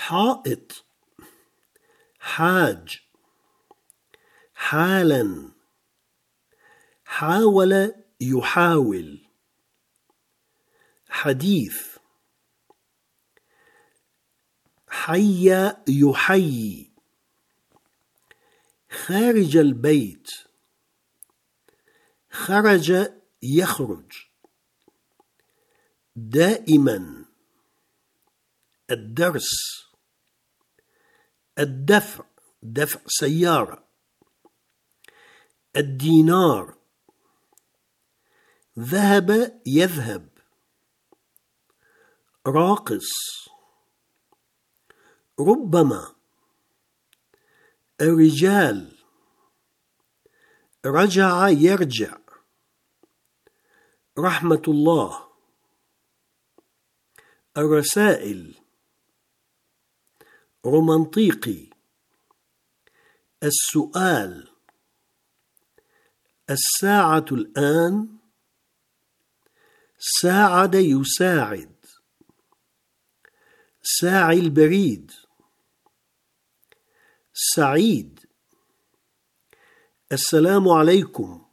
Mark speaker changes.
Speaker 1: حائط، حاج، حالا، حاول يحاول، حديث، حي يحيي، خارج البيت، خرج يخرج، دائما، الدرس، الدفع، دفع سيارة، الدينار، ذهب يذهب، راقص، ربما، الرجال، رجع يرجع، رحمة الله، الرسائل، رومانطيقي، السؤال، الساعة الآن، ساعد يساعد، ساعي البريد، سعيد، السلام عليكم،